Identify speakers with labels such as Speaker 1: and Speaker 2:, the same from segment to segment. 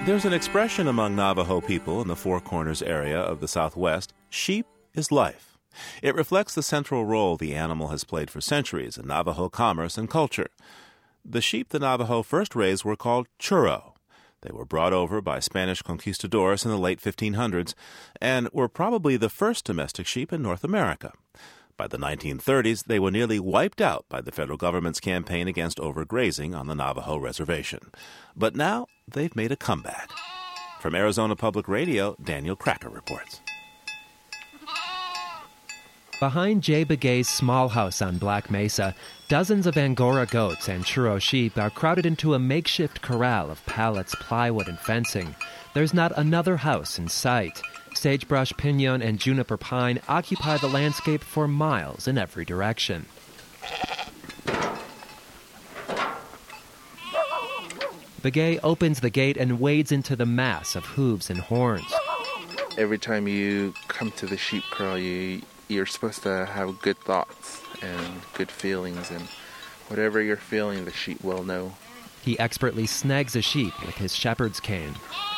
Speaker 1: There's an expression among Navajo people in the Four Corners area of the Southwest: sheep is life. It reflects the central role the animal has played for centuries in Navajo commerce and culture. The sheep the Navajo first raised were called churro. They were brought over by Spanish conquistadors in the late 1500s and were probably the first domestic sheep in North America. By the 1930s, they were nearly wiped out by the federal government's campaign against overgrazing on the Navajo reservation. But now they've made a comeback. From Arizona Public Radio, Daniel Cracker reports.
Speaker 2: Behind Jay Begay's small house on Black Mesa, dozens of Angora goats and churro sheep are crowded into a makeshift corral of pallets, plywood, and fencing. There's not another house in sight. Sagebrush, pinon, and juniper pine occupy the landscape for miles in every direction. Begay opens the gate and wades into the mass of hooves and horns.
Speaker 3: Every time you come to the sheep corral, you're supposed to have good thoughts and good feelings, and whatever you're feeling, the sheep will know.
Speaker 2: He expertly snags a sheep with his shepherd's cane.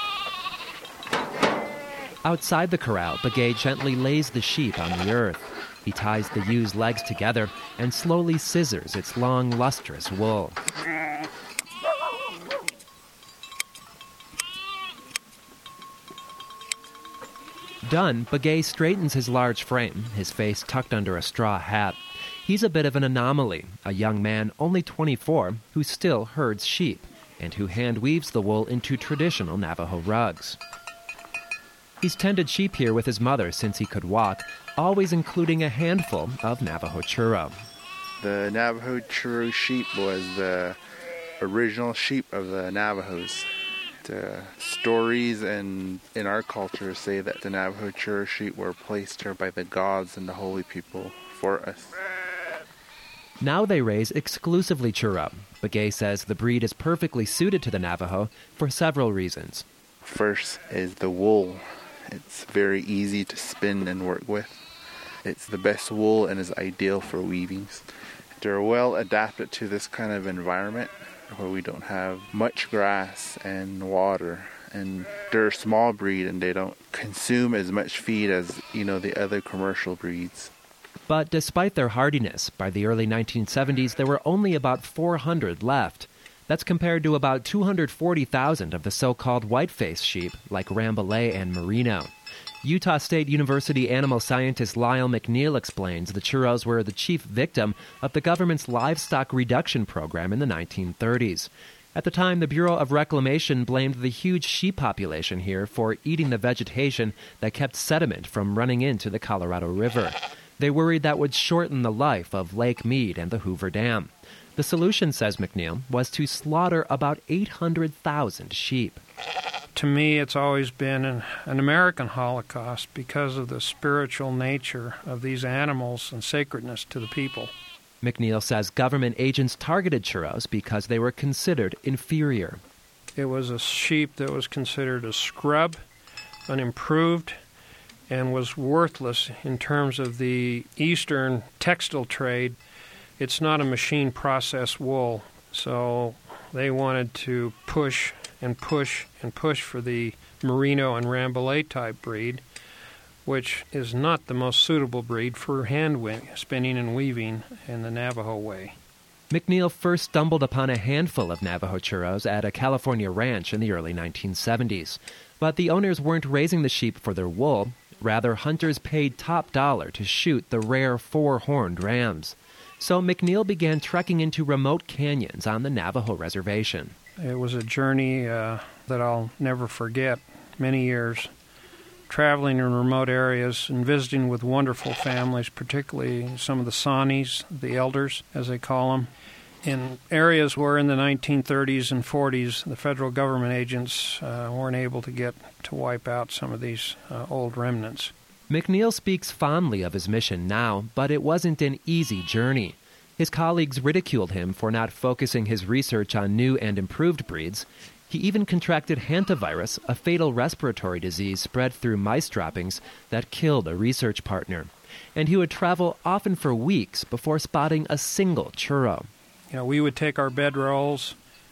Speaker 2: Outside the corral, Begay gently lays the sheep on the earth. He ties the ewe's legs together and slowly scissors its long, lustrous wool. Done, Begay straightens his large frame, his face tucked under a straw hat. He's a bit of an anomaly, a young man only 24 who still herds sheep and who hand weaves the wool into traditional Navajo rugs. He's tended sheep here with his mother since he could walk, always including a handful of Navajo churro.
Speaker 3: The Navajo churro sheep was the original sheep of the Navajos. The stories in our culture say that the Navajo churro sheep were placed here by the gods and the holy people for us.
Speaker 2: Now they raise exclusively churro. Begay says the breed is perfectly suited to the Navajo for several reasons.
Speaker 3: First is the wool. It's very easy to spin and work with. It's the best wool and is ideal for weavings. They're well adapted to this kind of environment where we don't have much grass and water. And they're a small breed and they don't consume as much feed as, the other commercial breeds.
Speaker 2: But despite their hardiness, by the early 1970s there were only about 400 left. That's compared to about 240,000 of the so-called white-faced sheep, like Rambouillet and Merino. Utah State University animal scientist Lyle McNeil explains the churros were the chief victim of the government's livestock reduction program in the 1930s. At the time, the Bureau of Reclamation blamed the huge sheep population here for eating the vegetation that kept sediment from running into the Colorado River. They worried that would shorten the life of Lake Mead and the Hoover Dam. The solution, says McNeil, was to slaughter about 800,000 sheep.
Speaker 4: To me, it's always been an American Holocaust because of the spiritual nature of these animals and sacredness to the people.
Speaker 2: McNeil says government agents targeted churros because they were considered inferior.
Speaker 4: It was a sheep that was considered a scrub, unimproved, and was worthless in terms of the Eastern textile trade. It's not a machine-processed wool, so they wanted to push and push and push for the Merino and Rambouillet type breed, which is not the most suitable breed for hand spinning and weaving in the Navajo way.
Speaker 2: McNeil first stumbled upon a handful of Navajo churros at a California ranch in the early 1970s. But the owners weren't raising the sheep for their wool. Rather, hunters paid top dollar to shoot the rare four-horned rams. So McNeil began trekking into remote canyons on the Navajo reservation.
Speaker 4: It was a journey that I'll never forget, many years, traveling in remote areas and visiting with wonderful families, particularly some of the Sawneys, the elders, as they call them, in areas where in the 1930s and 40s the federal government agents weren't able to get to wipe out some of these old remnants.
Speaker 2: McNeil speaks fondly of his mission now, but it wasn't an easy journey. His colleagues ridiculed him for not focusing his research on new and improved breeds. He even contracted hantavirus, a fatal respiratory disease spread through mice droppings that killed a research partner. And he would travel often for weeks before spotting a single churro.
Speaker 4: We would take our bedrolls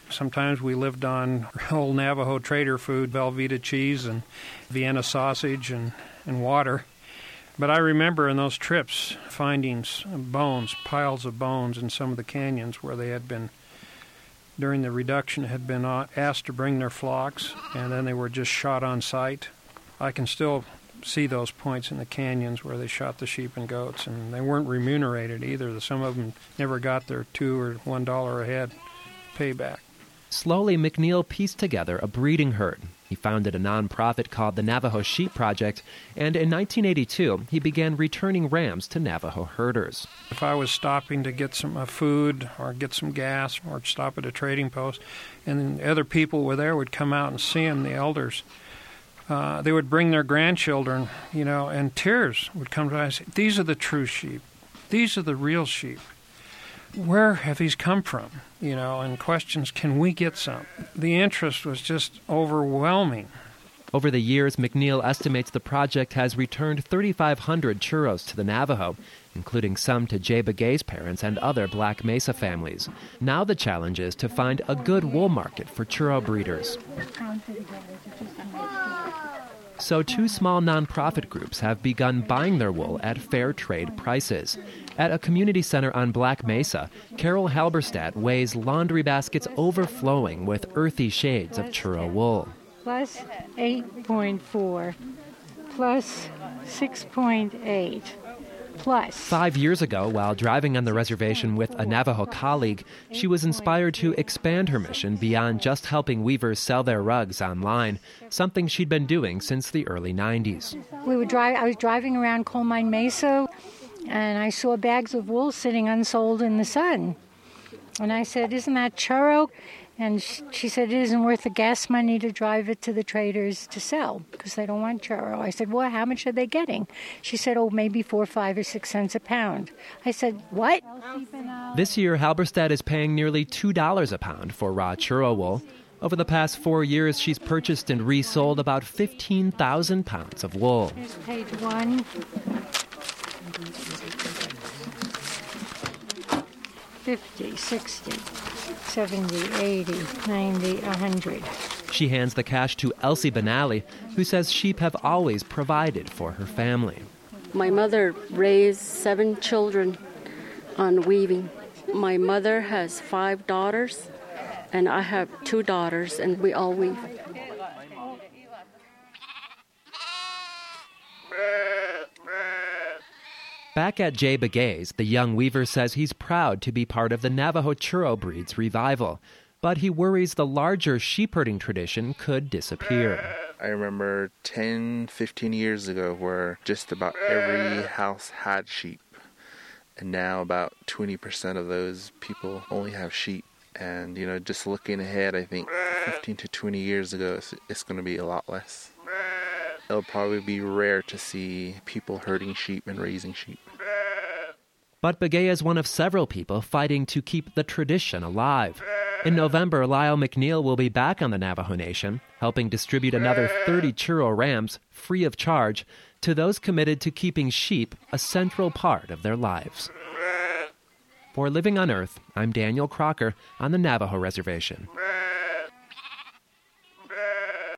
Speaker 4: Sometimes we lived on old Navajo trader food, Velveeta cheese and Vienna sausage and water. But I remember in those trips finding bones, piles of bones in some of the canyons where they had been, during the reduction, had been asked to bring their flocks, and then they were just shot on sight. I can still see those points in the canyons where they shot the sheep and goats, and they weren't remunerated either. Some of them never got their $2 or $1 a head payback.
Speaker 2: Slowly, McNeil pieced together a breeding herd. He founded a nonprofit called the Navajo Sheep Project, and in 1982, he began returning rams to Navajo herders.
Speaker 4: If I was stopping to get some food or get some gas or stop at a trading post, and then other people were there would come out and see him, the elders, they would bring their grandchildren, and tears would come to us. These are the true sheep. These are the real sheep. Where have these come from? And questions, can we get some? The interest was just overwhelming.
Speaker 2: Over the years, McNeil estimates the project has returned 3,500 churros to the Navajo, including some to Jay Begay's parents and other Black Mesa families. Now the challenge is to find a good wool market for churro breeders. So 2 small nonprofit groups have begun buying their wool at fair trade prices. At a community center on Black Mesa, Carol Halberstadt weighs laundry baskets overflowing with earthy shades of churro wool.
Speaker 5: Plus 8.4, plus 6.8, plus.
Speaker 2: 5 years ago, while driving on the reservation with a Navajo colleague, she was inspired to expand her mission beyond just helping weavers sell their rugs online, something she'd been doing since the early 90s.
Speaker 5: I was driving around Coal Mine Mesa, and I saw bags of wool sitting unsold in the sun. And I said, "Isn't that churro?" And she said, "It isn't worth the gas money to drive it to the traders to sell because they don't want churro." I said, "Well, how much are they getting?" She said, "Oh, maybe 4, 5, or 6 cents a pound." I said, "What?"
Speaker 2: This year, Halberstadt is paying nearly $2 a pound for raw churro wool. Over the past 4 years, she's purchased and resold about 15,000 pounds of wool.
Speaker 5: Here's page 1. 50, 60, 70, 80, 90, 100.
Speaker 2: She hands the cash to Elsie Benally, who says sheep have always provided for her family.
Speaker 6: My mother raised 7 children on weaving. My mother has 5 daughters, and I have 2 daughters, and we all weave.
Speaker 2: Back at Jay Begay's, the young weaver says he's proud to be part of the Navajo churro breed's revival, but he worries the larger sheep herding tradition could disappear.
Speaker 3: I remember 10, 15 years ago where just about every house had sheep, and now about 20% of those people only have sheep. And, just looking ahead, I think 15 to 20 years ago, it's going to be a lot less. It'll probably be rare to see people herding sheep and raising sheep.
Speaker 2: But Begay is one of several people fighting to keep the tradition alive. In November, Lyle McNeil will be back on the Navajo Nation, helping distribute another 30 churro rams, free of charge, to those committed to keeping sheep a central part of their lives. For Living on Earth, I'm Daniel Crocker on the Navajo Reservation.